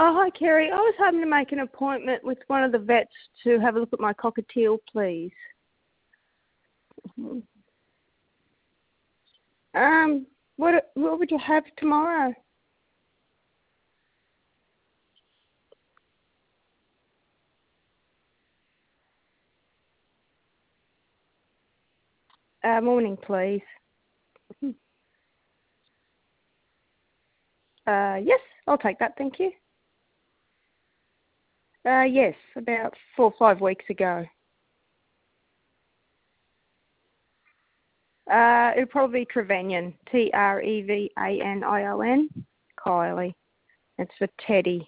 Oh, hi, Kerry. I was hoping to make an appointment with one of the vets to have a look at my cockatiel, please. What would you have tomorrow? Morning, please. Yes, I'll take that, thank you. Yes, about 4 or 5 weeks ago. It'll probably be Trevanion, Trevanion, Kylie. It's for Teddy.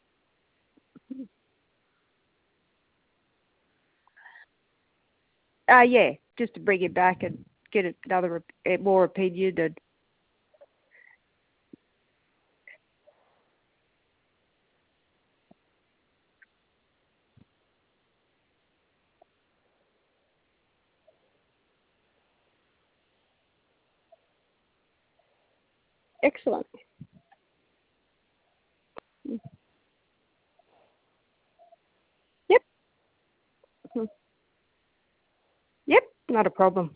Yeah, just to bring it back and get another more opinion. And excellent. Yep. Yep, not a problem.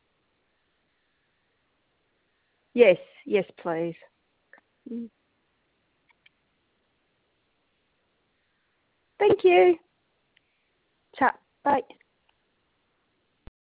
Yes, yes, please. Thank you. Chat. Bye.